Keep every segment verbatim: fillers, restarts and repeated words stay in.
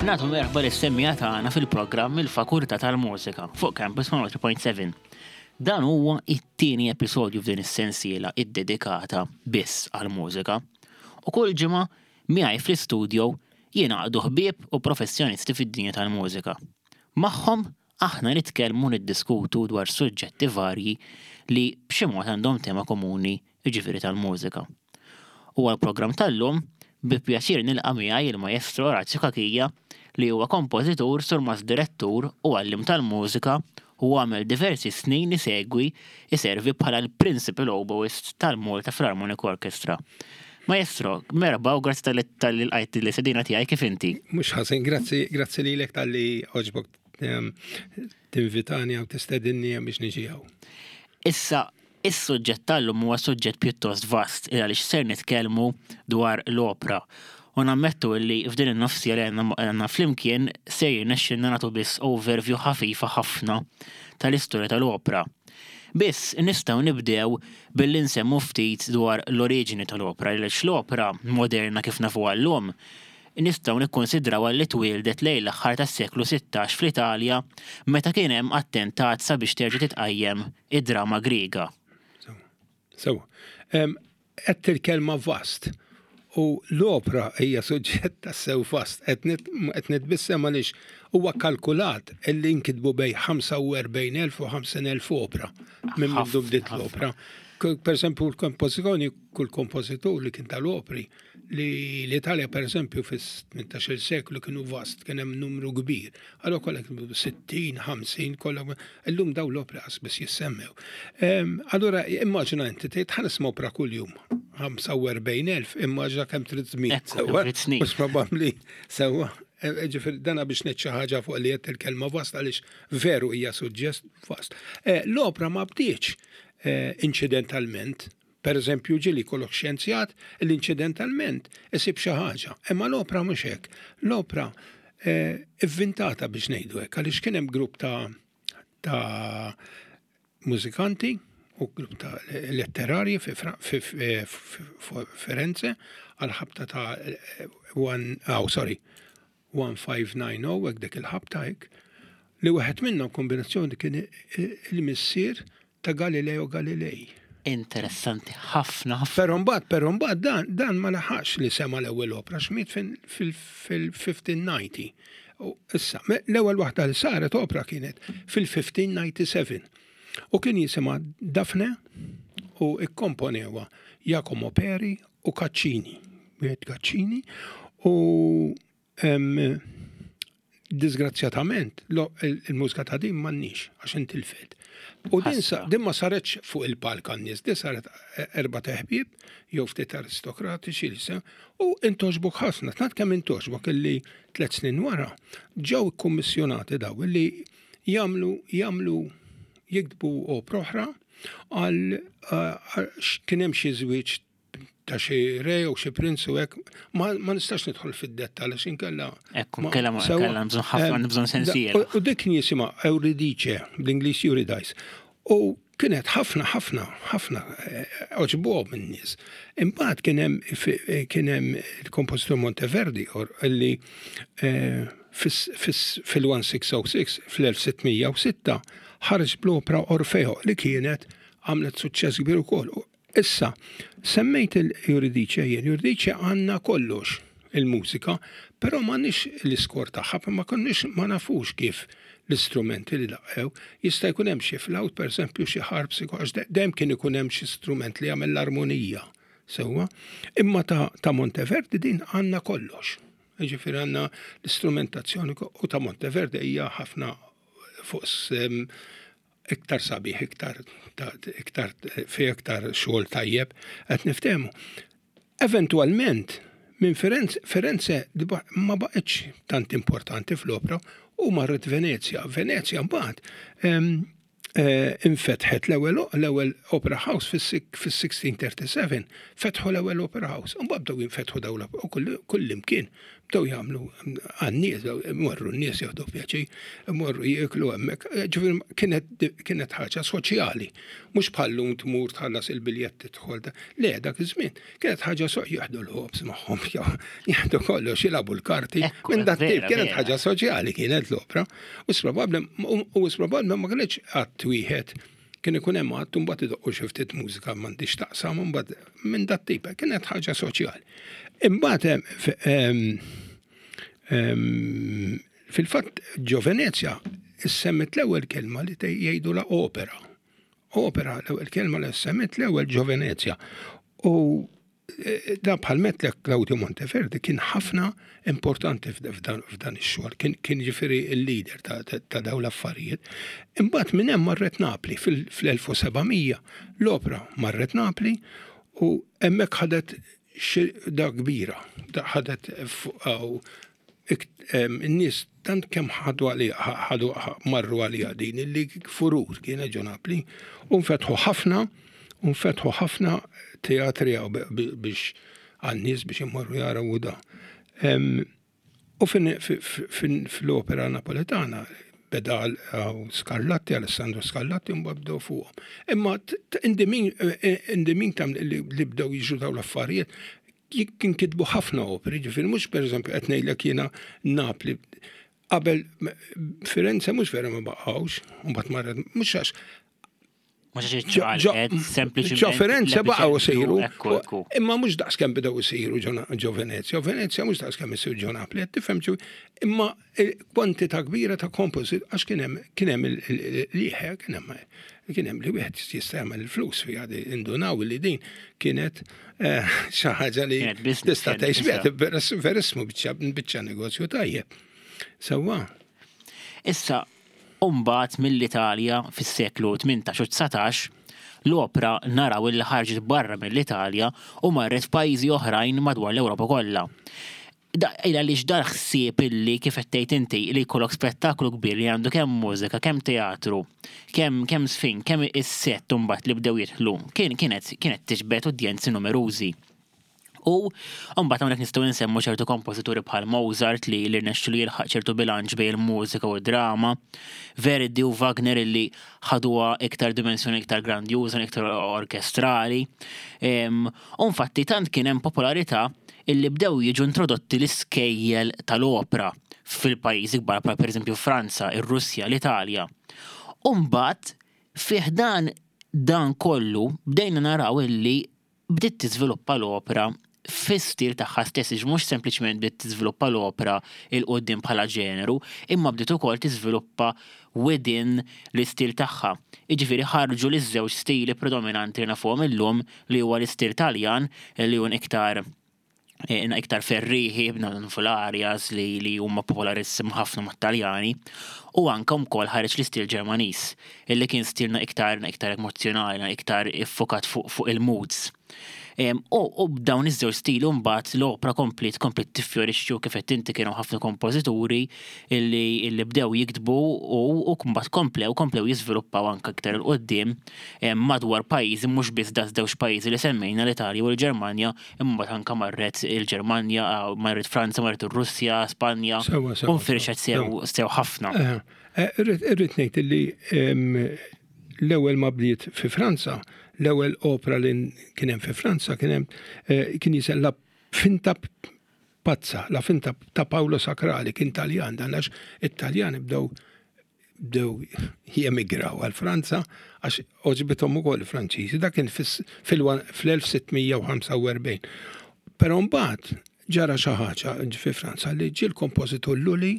Nagħtu merħba lis-semmija tagħna fil-programm il-Fakultà tal-Mużika fuq Campus one oh three point seven. Dan huwa it-tieni episodju f'din is-sensiela iddedikata biss għall-mużika. U kull ġimgħa miegħi fl-istudio jingħaqdu ħbieb u professjonisti fid-dinja tal-mużika. Magħhom aħna nitkellmu niddiskutu dwar suġġetti varji li b'xi mod għandhom tema komuni, jiġifieri tal-mużika. U għall-programm tal-lum bi pjaċir nilqa' miegħi il-Maestro Orazio Kakija li huwa kompożitur, surmas direttur u għallim tal-mużika u għamel diversi snin isegwi iservi bħala l-Principal Oboist tal-Malta Philharmonic Orchestra. Maestro, merba u grazzi tal-li l-għajt li sedina tiegħi kif inti. Mhux ħażin, grazzi grazzi lilek tal-li oġbok tinvitani u tistedinni biex niġi hawn. Issa is-suġġett tal-lum huwa suġġett pjuttost vast il għaliex ser nitkellmu dwar l-opra. U nammettu li f'din in-nofsija li għandna flimkien se jirnexxinna nagħtu biss overview ħafifa ħafna tal-istorja tal-opra. Biss nistgħu nibdew billi nsemmu ftit dwar l-oriġini tal-opra għaliex l-opra moderna kif nafuha llum nistgħu nikkonsidrawha li twieldet lejn l-aħħar tas-seklu sittax fl-Italja meta kien hemm attentat sabiex terġa' titqajjem id-drama Griega. Sew, qed tilkelma vast. U l-opra hija suġġett tas-sew vast. Qed nitbissem għaliex huwa kalkulat illi nkitbu bejn ħamsa u erbgħin elf u ħamsin elf opra minn mindu bdiet l-opra. Pereżempju l-kompożizzjoni, kull kompożitur li kien tal-opri li l-Italja pereżempju fis-tmintax-il seklu kienu vast, kien hemm numru kbir. Allura kollha sittin, ħamsin kollha illum dawn l-opra biss jissemmew. Allura immaġina inti tħares opra kuljum. ħamsa u erbgħin elf immaġna kemm trid żmien. Mhux probabbli sewwa. Ġifieri dana biex ngħid xi ħaġa fuq li qed il-kelma vast għaliex veru hija suġġett vast. L-opra ma bdietx incidentalment. Pereżempju ġieli jkollok xjenzjat l-incidentalment isib xi ħaġa. Imma l-opra mhux hekk. L-opra ivvintata biex ngħidu hekk għaliex kien hemm grupp ta' ta' mużikanti u grupp ta' letterarji fi Firenze għal-ħabta ta' one, oh, sorry, fifteen ninety hekk dik il-ħabta hekk li wieħed minnhom kombinazzjoni kien il-missier ta' Galileo Galilei. Interessanti ħafna ħafna. Però mbagħad, però mbagħad dan dan ma laħax li sema l-ewwel opra xmiet fil-fifteen ninety. U issa l-ewwel waħda li saret opra kienet fil-fifteen ninety-seven. U kien jisimha Dafne u ikkomponewa Giacomo Peri u Caccini. Wieħed Caccini u disgrazzjatament il-mużika ta' din m'għandniex għax intilfet. U din din ma saretx fuq il-palk għan-nies, din saret erba' teħbieb jew ftit aristokratiċi li sew u intoġbok ħafna, tant kemm intoġbok illi tliet snin wara ġew ikkummissjonati daw illi jagħmlu jagħmlu jiktbu opra oħra għal kien hemm xi żwieġ ta' xi re u xi prinz u hekk ma nistax nidħol fid-dettall għax inkella. Ekku kellha kellha bżonn ħafna bżonn sensiela. U dik kien jisimha Euridice, bl-Ingliż Eurydice. U kienet ħafna ħafna ħafna oġbuhom in-nies. Imbagħad kien hemm kien hemm il-kompożitur Monteverdi li fil-sixteen oh six fl-sixteen oh six ħareġ bl-opra Orfeo li kienet għamlet suċċess kbir ukoll. Issa, semmejt il-Eurydice jien, Eurydice għandna kollox il-mużika, però m'għandniex l-iskor tagħha, ma konniex ma nafux kif l-istrumenti li laqgħu. Jista' jkun hemm xi flawt, pereżempju xi ħarbsiko, għax dejjem kien ikun hemm xi strument li jagħmel l-armonija. Sewwa, imma ta' ta' Monteverdi din għandna kollox. Jiġifieri għandna l-istrumentazzjoni u ta' Monteverdi hija ħafna fuq iktar sabiħ, iktar iktar fi iktar xogħol tajjeb qed niftehmu. Eventualment minn Firenze Firenze ma baqgħetx tant importanti fl-opra u marret Venezja. Venezja mbagħad infetħet l-ewwel l-ewwel opera house fis-sixteen thirty-seven fetħu l-ewwel opera house. U mbagħad bdew jinfetħu dawn u kull imkien bdew jagħmlu għan-nies, morru n-nies jagħdu pjaċi, morru jieklu hemmhekk. Ġifieri kienet ħaġa soċjali, mhux bħallum tmur tħallas il-biljett tidħol. Le dak iż-żmien kienet ħaġa soq jieħdu l-ħobs magħhom, jieħdu kollox jilagħbu l-karti. Minn dak tip kienet ħaġa soċjali kienet l-opra. U probabbli ma kienx qatt wieħed kien ikun hemm qatt mbagħad idoqqu xi ftit mużika m'għandix taqsam mbagħad minn dat tip kienet ħaġa soċjali. Imbagħad fil-fatt ġo Venezia issemmet l-ewwel kelma li jgħidu la opera. Opera l-ewwel kelma li semmet l-ewwel ġo Venezia. U da bħal metlek Claudio Monteverdi kien ħafna importanti f'dan ix-xogħol, kien ġifieri l-leader ta' dawn l-affarijiet. Imbagħad minn hemm marret Napli fl-elf u sebgħmija l-opera marret Napli u hemmhekk ħadet da kbira, da ħadet n-nies tant kemm ħadu ħadu marru għalija din illi furur kienet ġo Napli u nfetħu ħafna u nfetħu ħafna teatri biex għan-nies biex imorru jaraw da. U fil-opera napoletana beda Scarlatti, Alessandro Scarlatti, un babdew fuqhom. Imma indimin tam li bdew jiġu daw l-affarijiet, kien kitbu ħafna operi, ġifieri mhux pereżempju qed ngħidlek jiena Napli. Qabel Firenze mhux vera ma baqgħux, u mbagħad marret mhux għax ġo Firenze baqgħu isiru, imma mhux daqskemm bdew isiru ġo Venezia. Venezia mhux daqskemm isiru ġo Napli, qed tifhem imma kwantità kbira ta' komposit għax kien hemm il-lieħe, kien hemm kien hemm li wieħed jista' jagħmel il-flus fiha indunaw li din kienet xi ħaġa li tista' tgħix biha verismu biċċa negozju tajjeb. Sewwa. Issa Umbat mill-Italja fis-seklu tmintax u tsatax l-opera naraw illi ħarġet barra mill-Italja u marret f'pajjiżi oħrajn madwar l-Ewropa kollha. Illa li x'dar ħsieb illi kif qed tgħid inti li jkollok spettaklu kbir li għandu kemm mużika, kemm teatru, kemm kemm sfin, kemm is-sett imbagħad li bdew jidħlu. Kienet kienet tiġbed udjenzi numerużi. U mbagħad hawnhekk nistgħu nsemmu ċertu kompożituri bħal Mozart li li rnexxu li jilħaq ċertu bilanċ bejn il-mużika u d-drama, Verdi u Wagner illi ħaduha iktar dimensjoni iktar grandjuża, iktar orkestrali. U infatti tant kien hemm popolarità illi bdew jiġu introdotti l-iskejjel tal-opera fil-pajjiżi kbar bħal pereżempju Franza, ir-Russja, l-Italja. U mbagħad fih dan dan kollu bdejna naraw illi bdiet tiżviluppa l-opera fis-stil tagħha stess, mhux sempliċement bdiet tiżviluppa l-opera il qudiem bħala ġeneru, imma bdiet ukoll tiżviluppa within l-istil tagħha. Jiġifieri ħarġu l-żewġ stili predominanti li nafuhom illum li huwa l-istil Taljan li hu iktar iktar ferriħi b'nanfularias li li huma popolarissim ħafna mat-Taljani u anke wkoll ħareġ l-istil Ġermaniż illi kien stilna iktar iktar emozjonali, iktar iffokat fuq il-moods. U b'dawn iż-żewġ stili mbagħad l-opera komplet komplet tiffjorixxu kif qed inti kienu ħafna kompożituri illi bdew jiktbu u mbagħad komplew komplew jiżviluppaw anke iktar il qudiem madwar pajjiżi mhux biss żewġ pajjiżi li semmejna l-Italja u l-Ġermanja, imma anke marret il-Ġermanja, marret Franza, marret ir-Russja, Spanja u nfirxet sew ħafna. Irrid ngħid illi l-ewwel ma bdiet fi Franza, l-ewwel opera li kien hemm fi Franza kien hemm kien jisem La Finta Pazza, La Finta ta' Paolo Sacrali, kien Taljan, dan għax it-Taljani bdew bdew jemigraw għal Franza għax oġbithom ukoll il-Franċiżi, dak kien fl-elf sittmija u ħamsa u erbgħin. Però mbagħad ġara xi ħaġa fi Franza li ġie l-kompożitur Lully,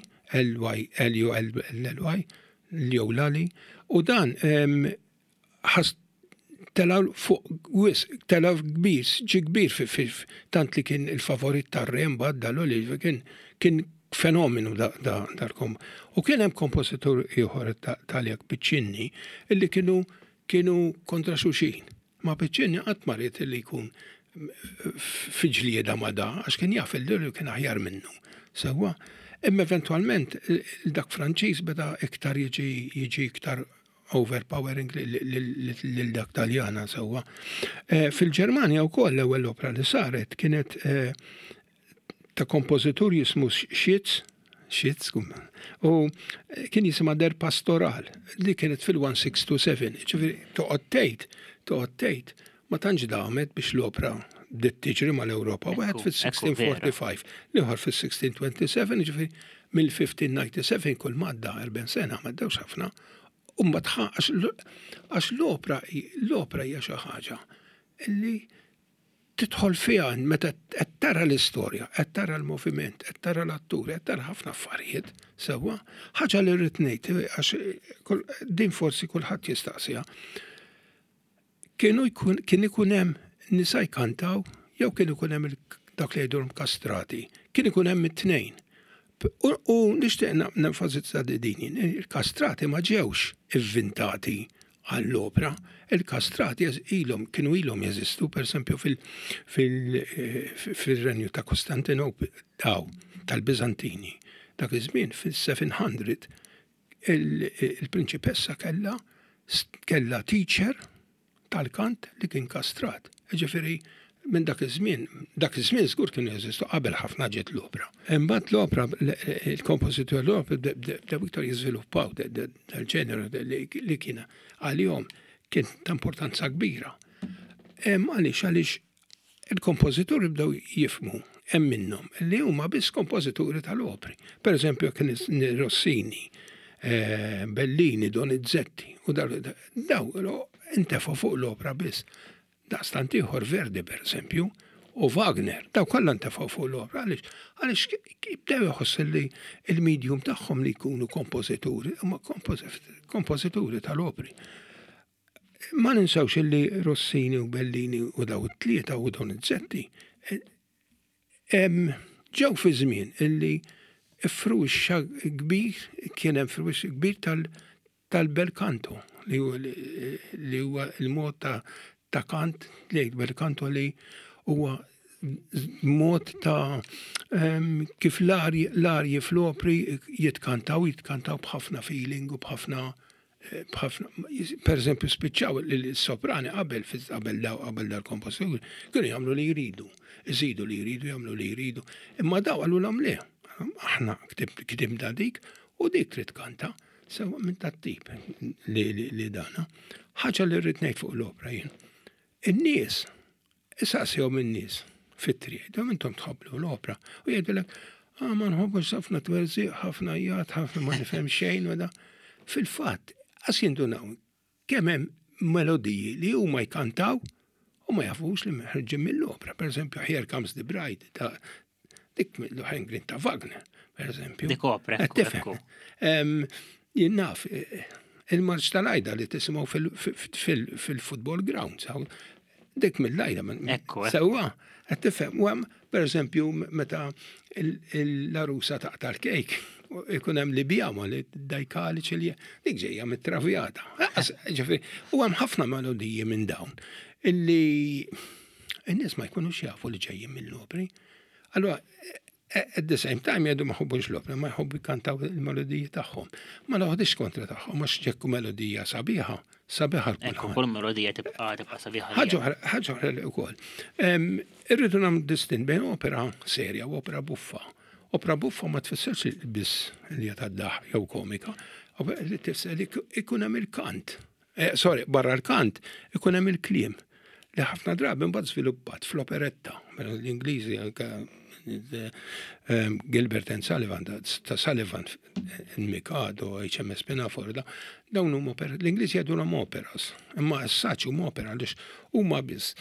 L-Y, Leo Lully, u dan ħas telaw fuq wis, telaw kbir, ġi kbir tant li kien il-favorit tar-re mbagħad da Lully kien fenomenu darkom. U kien hemm kompożitur ieħor Taljak Piccinni illi kienu kienu kontra xulxin. Ma Piccinni qatt ma ried illi jkun fi ġlieda ma da għax kien jaf il-Lully kien aħjar minnu. Sewwa, imma eventwalment dak Franċiż beda iktar jiġi iktar overpowering lil dak Taljana sewwa. Fil-Ġermanja wkoll l-ewwel opera li saret kienet ta' kompożitur jismu Schitz, Schitz, u kien jisima Der Pastoral, li kienet fil-one six two seven, ġifiri, toqgħod tgħid, toqgħod tgħid, ma tantx damet biex l-opra bdiet tiġri mal-Ewropa, wieħed fil-sixteen forty-five, liħor fil-sixteen twenty-seven, ġifiri, mill-fifteen ninety-seven kull madda erben sena, ma ddewx ħafna, u mbagħad għax l-opra l-opra hija xi ħaġa li tidħol fiha meta qed tara l-istorja, qed tara l-moviment, qed tara l-atturi, qed tara ħafna affarijiet sewwa. Ħaġa li rrid ngħid għax din forsi kulħadd jistaqsiha. Kienu jkun kien ikun hemm nisa jkantaw jew kien ikun hemm dak li jgħidulhom kastrati. Kien ikun hemm it-tnejn. U nixtieq nenfasizza din, il-kastrati ma ġewx ivvintati għall-opra, il-kastrati ilhom kienu ilhom jeżistu pereżempju fil-Renju ta' Kostantinopoli daw tal-Biżantini. Dak iż-żmien fil-seven hundred il-prinċipessa kellha kellha teacher tal-kant li kien kastrat. Ġifieri minn dak iż-żmien, dak iż-żmien żgur kienu jeżistu qabel ħafna ġiet l-opra. Imbagħad l-opra, il-kompożitur l-opra bdew iktar jiżviluppaw dal-ġeneru li kien għalihom kien ta' importanza kbira. Għaliex għaliex il-kompożituri bdew jifhmu hemm minnhom li huma biss kompożituri tal-opri. Pereżempju kien Rossini, Bellini, Donizetti u daw intefgħu fuq l-opra biss. Daqstant ieħor Verdi pereżempju u Wagner, daw kollha ntefgħu fuq l-opra għaliex għaliex jibdew jħoss li l-medium tagħhom li jkunu kompożituri, huma kompożituri tal-opri. Ma ninsawx li Rossini u Bellini u daw it-tlieta u Donizetti ġew fi żmien illi frux kbir kien hemm frux kbir tal-belkanto li huwa l-mod ta' ta' kant li belkanto li huwa mod ta' kif l-arji fl-opri jitkantaw, jitkantaw bħafna feeling u bħafna per eżempju spiċċaw l-soprani qabel qabel daw qabel dal-kompożitur kienu jagħmlu li jridu, iżidu li jridu, jagħmlu li jridu. Imma daw għalulhom le, aħna kitibna dik u dik trid kanta sewa minn tat-tip li dana. Ħaġa li rrid ngħid fuq l-opra jien. In-nies, isaqsihom in-nies fit-triq, dom intom tħobblu l-opra u jgħidulek, ah ma nħobbux ħafna twerżiq, ħafna jgħat, ħafna ma nifhem xejn u da. Fil-fatt, għas jindunaw, kemm hemm melodiji li huma jkantaw u ma jafux li meħarġin mill-opra. Per eżempju, Here Comes the Bride, ta' dik mill-Lohengrin ta' Wagner, per eżempju. Dik opra, ekku. Jinnaf, il-marċ tal-ajda li tisimgħu fil-football grounds, dik mill-ajda. Ekku. Sewa, qed tifhem, u hemm per eżempju meta l-arusa taqta' l-kejk, ikun hemm li bjama li dajkali ċilja, dik ġejja mit-travjata. Ġifieri, u hemm ħafna melodiji minn dawn illi n-nies ma jkunux jafu li ġejjin mill-opri. Allura, at the same time jgħidu ma ħobbux l-opra, ma jħobbu jkantaw il-melodiji tagħhom. Ma naħodix kontra tagħhom, għax ġekku melodija sabiħa, sabiħa Ekku, kull melodija tibqa' tibqa' sabiħa. Ħaġa oħra li wkoll. Irridu nagħmlu distint bejn opera serja u opera buffa. Opera buffa ma tfissirx biss li hija tad-daħ jew komika, li tifsser li ikun hemm il-kant. Sorry, barra l-kant ikun hemm il-kliem li ħafna drabi mbagħad żviluppat fl-operetta, l-Ingliżi anke Gilbert and Sullivan, ta' Sullivan, il-Mikado, H M S Pinafore, dawn huma opera, l-Ingliżi jgħidulhom operas, imma s-saċ huma opera għaliex huma biss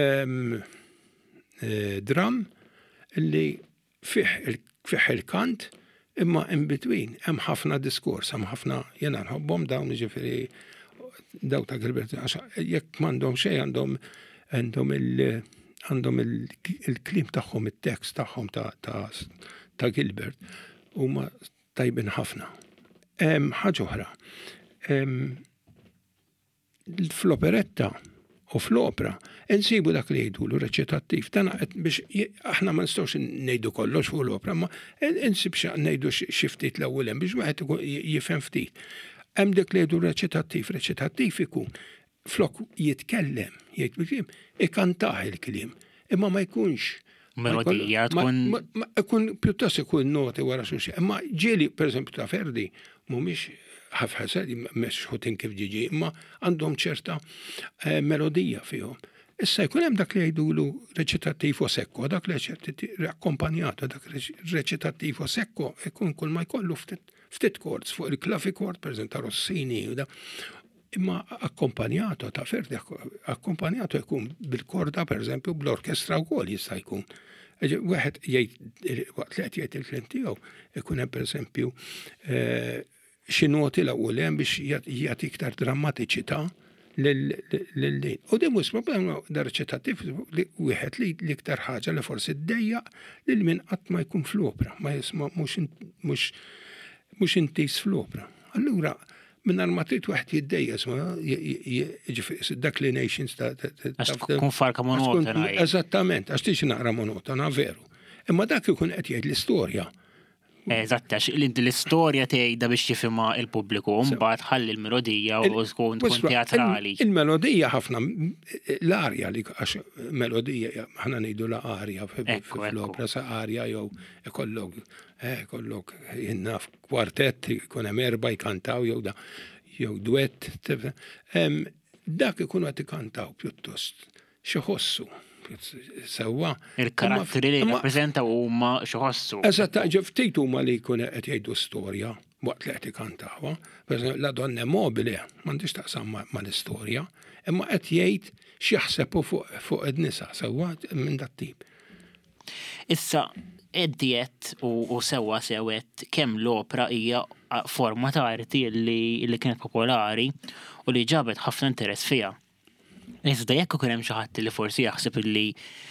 dram li fih il-kant imma in between hemm ħafna diskors, hemm ħafna jiena nħobbhom dawn jiġifieri daw ta' Gilbert, jekk m'għandhom xejn għandhom għandhom il- għandhom il-klim tagħhom, it-tekst tagħhom ta' Gilbert huma tajbin ħafna. Ħaġa oħra. Fl-operetta u fl-opra insibu dak li jgħidulu reċitattiv. Dan biex aħna ma nistgħux ngħidu kollox fuq l-opra, ma insib ngħidu xi ftit l-ewwel hemm biex wieħed jifhem ftit. Hemm dik li jgħidu reċitattiv, reċitattiv ikun flok jitkellem, jgħid bil-kliem, ikkantaħ il-kliem, imma ma jkunx Melodija tkun. Ikun pjuttost ikun noti wara xulxin. Imma ġieli, pereżempju ta' Ferdi, mhumiex ħafħasad, mhux ħutin kif ġiġi, imma għandhom ċerta melodija fihom. Issa jkun hemm dak li jgħidulu reċitattivo sekko, dak li akkompanjato, dak reċitattivo sekko, ikun kull ma jkollu ftit chords fuq il-clavichord, pereżempju ta' Rossini u da. Imma akkompanjato ta' Ferdi, akkompanjato jkun bil-korda, pereżempju, bl-orkestra wkoll jista' jkun. Wieħed jgħid waqt li qed jgħid il-kliem tiegħu, ikun hemm pereżempju xi noti l-ewwel hemm biex jagħti iktar drammatiċità lil-lejl. U din mhux problema da reċitattiv wieħed li iktar ħaġa li forsi ddejjaq lil min qatt ma jkun fl-opra, ma jisma' mhux mhux intis fl-opra. Allura minnar ma trid waħed jiddejjes ma declinations ta' tkun farka monotona. Eżattament, għax tix naqra monotona, veru. Imma dak ikun qed jgħid l-istorja. Eżatt, għax l-istorja tgħidha biex jifhimha il-pubbliku, mbagħad ħalli l-melodija u tkun teatrali. Il-melodija ħafna l-arja li għax melodija ħana ngħidu la arja fl-opera sa arja jew ikollok kollok jinnaf kwartett, ikun hemm erba' jkantaw jew da jew duett. Dak ikunu qed ikantaw pjuttost xi ħossu. Sewwa. Il-karatteri li rappreżentaw huma xi ħossu. Eżatt, ftit huma li jkun qed jgħidu storja waqt li qed ikantawha. Pereżempju, la donna mobile m'għandix taqsam mal-istorja, imma qed jgħid x'jaħsebu fuq id-nisa sewwa minn dat tip. Issa eddiet u sewwa sewet kemm l-opra hija forma ta' arti li kienet popolari u li ġabet ħafna interess fiha. Iżda jekk ikun hemm xi ħadd li forsi jaħseb illi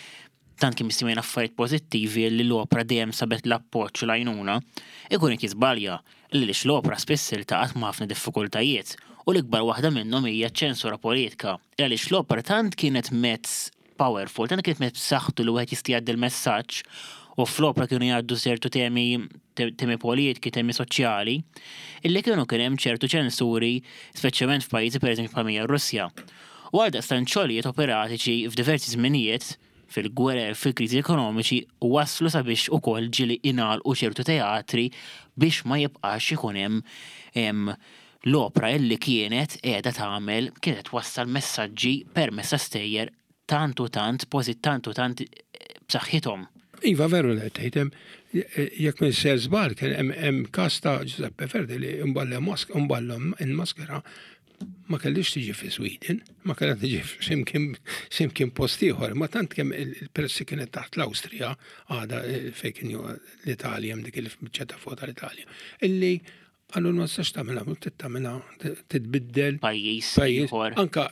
tant kien mistimien affarijiet pożittivi li l-opra dejjem sabet l-appoġġ u l-għajnuna, ikun qed jiżbalja li lix l-opra spiss iltaqat ma' ħafna diffikultajiet u l-ikbar waħda minnhom hija ċensura politika. Għaliex l-opra tant kienet mezz powerful, tant kienet mezz b'saħħtu li wieħed jista' jgħaddi l-messaġġ u fl-opra kienu jgħaddu ċertu temi temi politiki, temi soċjali, illi kienu kien hemm ċertu ċensuri, speċjalment f'pajjiżi pereżempju bħal Russja. U għal daqstant xogħlijiet operatiċi f'diversi żminijiet fil-gwerer, fil-kriżi ekonomiċi waslu sabiex ukoll ġieli ingħalqu ċertu teatri biex ma jibqax ikun hemm l-opra illi kienet qiegħda tagħmel kienet wassal messaġġi permezz stejjer tant u tant pożit tant u tant b'saħħithom. Iva veru li tgħidem jekk minn ser żball kien hemm każ ta' Giuseppe Verdi li imballhom in-maskera ma kellix tiġi fi Sweden, ma kellha tiġi x'imkien post ieħor, ma tant kemm il-pressi kienet taħt l-Awstrija għada fejn kien l-Italja hemm dik il-biċċetta fuq tal-Italja. Illi għallu ma tistax tagħmilha, trid tagħmilha titbiddel pajjiż ieħor. Anka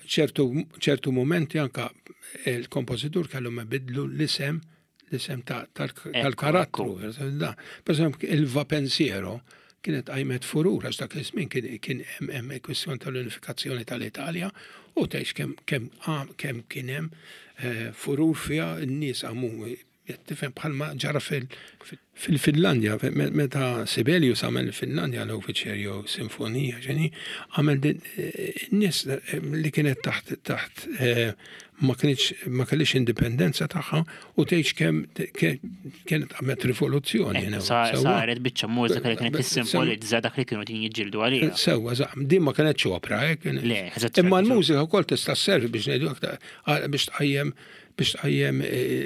ċertu momenti anka il-kompożitur kellhom ibidlu l-isem l-isem tal-karattru. Per esempio, il-Va Pensiero kienet għajmet furur, għax dak iż-żmien kien hemm kwestjoni tal-unifikazzjoni tal-Italja u tgħix kemm kien hemm furur fiha n-nies għamu tifhem bħalma ġara fil-Finlandja, meta Sibelius għamel Finlandja l-Uffiċerju Sinfonija ġeni, għamel din n-nies li kienet taħt taħt ma kellix indipendenza tagħha u tgħix kemm kienet għamet rivoluzzjoni. Saret biċċa mużika li kienet tissimbolizza dak li kienu din jiġġieldu għaliha. Sewwa din ma kienetx opra hekk. Imma l-mużika wkoll tista' sservi biex ngħidu biex tqajjem biex tqajjem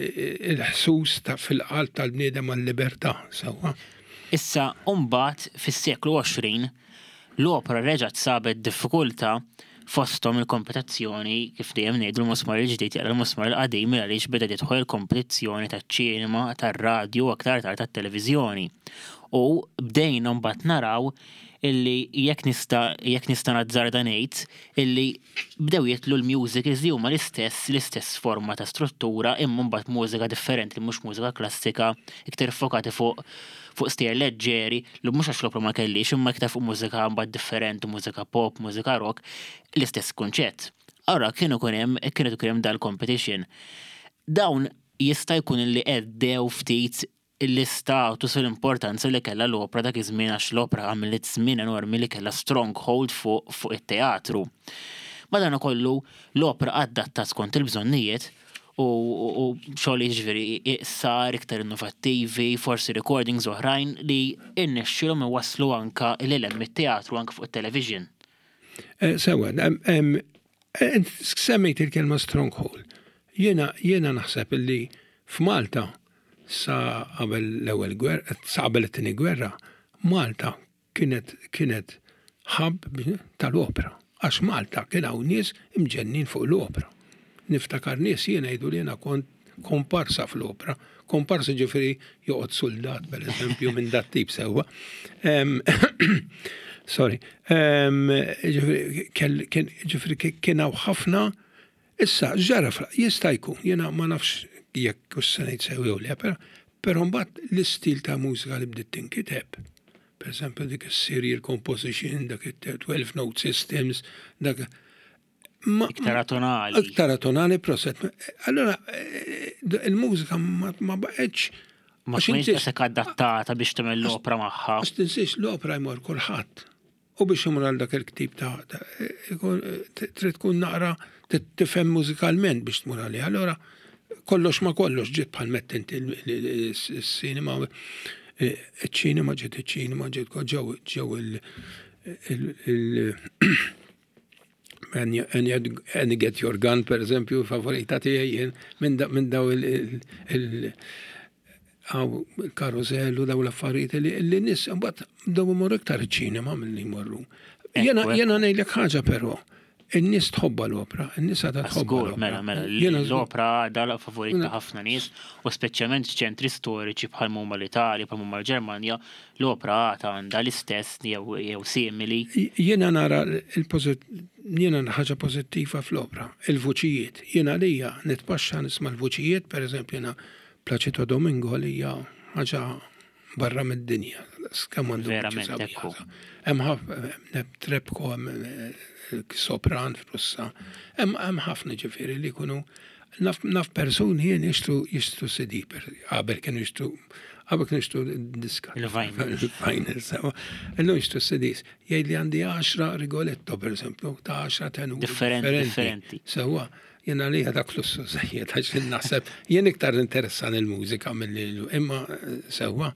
il-ħsus fil-qalb tal-bniedem għall-libertà sewwa. Issa mbagħad fis-seklu għoxrin l-opra reġgħet sabet diffikultà fosthom il-kompetizzjoni kif dejjem ngħidu l-musmar il-ġdid jaqra l-musmar il-qadim għaliex beda tidħol il-kompetizzjoni taċ-ċinema, tar-radju u aktar tard tat-televiżjoni. U bdejna mbagħad naraw illi jekk nista' jekk nista' nazzarda ngħid illi bdew jitlu l-music li huma l-istess l-istess forma ta' struttura imma mbagħad mużika differenti li mhux mużika klassika iktar fokati fuq fuq stejjer leġġeri li mhux għax l-opra ma kellix imma iktar fuq mużika mbagħad differenti, mużika pop, mużika rock, l-istess kunċett. Ara kienu kun hemm kienu kien hemm dal-competition. Dawn jista' jkun illi qeddew ftit l-istatus u l-importanza li kellha l-opra dak iż-żmien għax l-opra għamilet żmien enormi li kellha stronghold fuq fuq it-teatru. Madankollu l-opra adatta skont il-bżonnijiet u xogħol jiġifieri iqsar iktar innovattivi, forsi recordings oħrajn li innexxilhom iwasslu anka l-ilem mit-teatru anke fuq it-television. Sewa, semmejt il-kelma stronghold. Jiena jiena naħseb li f'Malta sa qabel l-ewwel gwerra, sa qabel it-tieni gwerra, Malta kienet kienet ħabb tal-opera. Għax Malta kien hawn nies imġennin fuq l-opera. Niftakar nies jiena jgħidu li jiena kont komparsa fl-opera. Komparsa ġifieri joqgħod soldat pereżempju minn dat tip sewwa. Sorry. Ġifieri kien hawn ħafna issa ġara jista' jkun jiena ma nafx jekk hux se ngħid sew jew le, però mbagħad l-istil ta' mużika li bdiet tinkiteb. Per esempio, dik is-serial composition, dak it-twelve note systems, dak iktar atonali. Iktar atonali proset. Allora, il-mużika ma baqgħetx ma tkunx daqshekk adattata biex tagħmel l-opera magħha. Għax tinsiex l-opera jmur kulħadd. U biex imur għal dak il-ktib ta' trid tkun naqra tifhem mużikalment biex tmur għalih. Allora, kollox ma kollox ġiet bħal mett inti is-sinema iċ-ċinema ġiet iċ-ċinema ġiet ġew ġew il And Get Your Gun, per eżempju, favorita tiegħi jien minn daw il-karusellu daw l-affarijiet li nies mbagħad daw imorru iktar iċ-ċinema milli jmorru. Jiena jiena ngħidlek ħaġa però. In-nies tħobba l-opera, in-nies għadha tħobba l-opera. Mela, mela, l-opera dala favorita ħafna nies, u speċjalment ċentri storiċi bħal huma l-Italja, bħal huma l-Ġermanja, l-opera għandha l-istess jew simili. Jiena nara jiena ħaġa pożittiva fl-opera, il-vuċijiet. Jiena lija nitpaxxa nisma' l-vuċijiet, pereżempju jiena Placido Domingo li hija ħaġa barra mid-dinja. Verament ekku. Hemm Trebko sopran f'Russa. Hemm ħafna ġifieri li jkunu naf persuni jien jixtru jixtru C D qabel kienu jixtru qabel kienu jixtru diska. Il-vinyl. Il-vinyl sewa. Illum jixtru C Ds. Jgħid li għandi għaxra Rigoletto pereżempju ta' għaxra tenuri differenti. Differenti. Sewa jiena li dak flussu żejjed għax naħseb jien iktar interessan il-mużika milli imma sewa.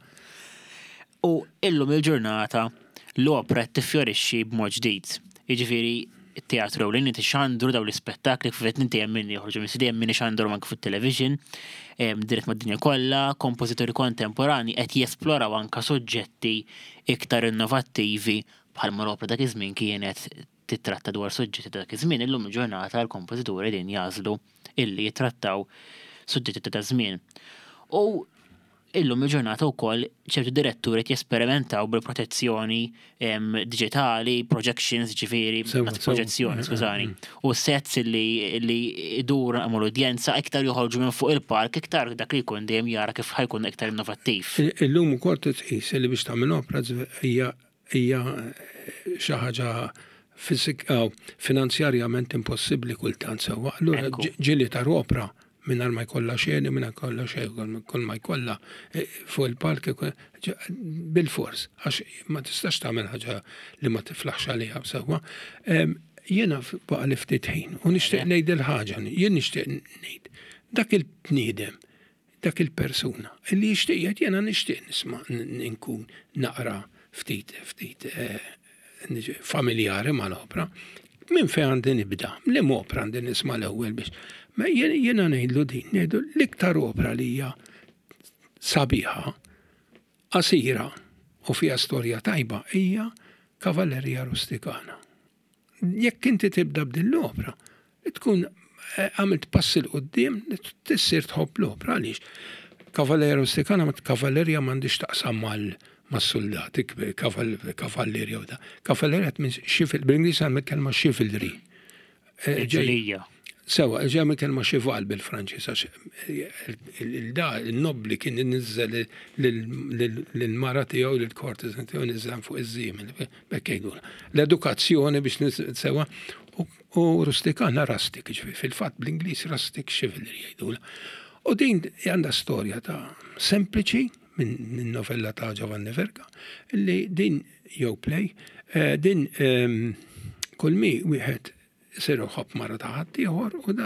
U illum il-ġurnata l-opera tiffjorixxi b'mod ġdid. Jiġifieri it-teatru ewlieni tixandru daw l-ispettakli kif qed ninti hemm min joħorġu minn sidiem min ixandru anke fit-television, dirett mad-dinja kollha, kompożitori kontemporani qed jesploraw anke suġġetti iktar innovattivi bħalma l-opera dak iż-żmien kienet titratta dwar suġġetti ta' dak iż-żmien, illum il-ġurnata l-kompożituri din jażlu illi jitrattaw suġġetti ta' żmien. U illum il-ġurnata wkoll ċertu diretturi qed jesperimentaw bil-protezzjoni digitali, projections ġifieri, proġezzjoni, skużani, u sets li idur għamlu l-udjenza iktar joħorġu minn fuq il-park, iktar dak li jkun dejjem jara kif ħajkun iktar innovattiv. Illum ukoll titqis li biex tagħmel opera hija hija xi ħaġa finanzjarjament impossibbli kultant sewwa. Allura ġieli tar opera minnar ma jkollha xejn, minnar kollha xejn, kol ma jkollha fuq il-park bil-fors, għax ma tistax tagħmel ħaġa li ma tiflaħx għaliha sewwa. Jiena baqa' li ftit ħin u nixtieq ngħid il-ħaġa, jien nixtieq ngħid dak il-bniedem, dak il-persuna li jixtieq jiena nixtieq nisma' nkun naqra ftit ftit familjari mal-opera. Min fejn għandi nibda, li opera għandi nisma' l-ewwel biex. Ma jiena ngħidlu din, ngħidu l-iktar opera li hija sabiħa, qasira u fiha storja tajba hija Kavallerija Rustikana. Jekk inti tibda b'din l-opera, tkun għamilt passi l-qudiem, tissir tħobb l-opera għaliex. Kavallerija Rustikana, kavallerija m'għandix taqsam mas-soldati, kavallerija u da. Kavallerija minn xifil, bl-Ingliż għandna kelma chivalry. Ġelija. Sewa, ġemmi kelma xival bil-Franċis, għax il-da, il-nobli kien nizzel l-mara tiegħu l-kortizan tiegħu nizzan fuq iż-żiem, bekk jgħidula. L-edukazzjoni biex sewa u rustikana rustic, fil-fatt bl-Ingliż rustic chivalry jgħidula. U din għandha storja ta' sempliċi minn novella ta' Giovanni Verga, li din jew play, din kull mi wieħed siru ħobb mara ta' ħadd ieħor u da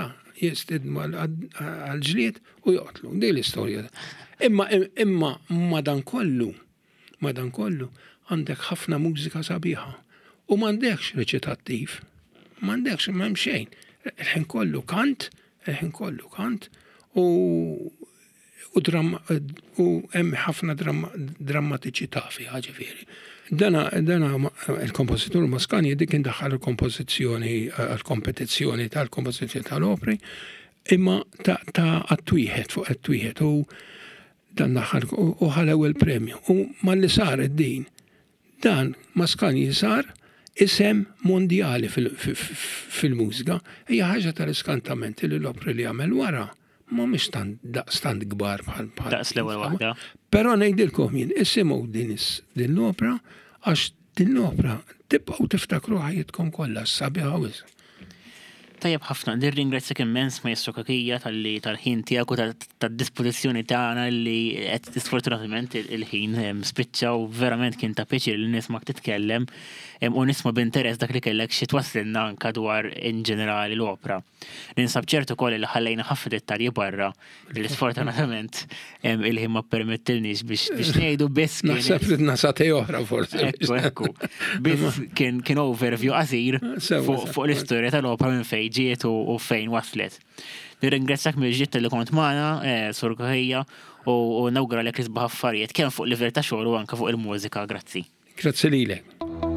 jistidma għal-ġlied u joqtlu. Dik l-istorja. Imma imma madan kollu, madan kollu, għandek ħafna mużika sabiħa. U m'għandekx reċitattiv. M'għandekx m'hemm xejn. Il-ħin kollu kant, il-ħin kollu kant u u dramma u hemm ħafna drammatiċità fiha ġifieri. Dana dana il-kompożitur Mascagni dik indaħħal il-kompożizzjoni għall-kompetizzjoni tal-kompożizzjoni tal-opri imma ta' għat-twieħed fuq għat-twieħed u dan daħħal u ħalew il-premju. U malli sar id-din dan Mascagni sar isem mondjali fil-mużika hija ħaġa tal-iskantament li l-opri li għamel wara ma mhix stand kbar bħal bħal. Daqs l-ewwel waħda. Però ngħidilkom jien isimgħu din din l-opra għax din l-opra tibqgħu tiftakru ħajjitkom kollha sabiħa wisq. Tajjeb ħafna, nirringrazzjak immens Maestro Kakija tal-li tal-ħin tiegħek u tad-dispożizzjoni tagħna li qed sfortunatament il-ħin spiċċa u verament kien ta' pjaċir li nismak titkellem u nisma' b'interess dak li kellek xi twassilna anke dwar in ġenerali l-opra. Ninsab ċertu ukoll li ħallejna ħafna dettalji barra li sfortunatament il-ħin ma permettilniex biex ngħidu biss kien. Naħseb li nasatej oħra forsi. Ekku, ekku. Biss kien overview qasir fuq l-istorja tal-opra minn fejn ġiet u fejn waslet. Nirringrazzjak mill-ġiet li kont magħna, Sur Kakija, u nawguralek li sbaħ affarijiet kemm fuq livell ta' xogħol u anke fuq il-mużika. Grazzi. Grazzi lilek.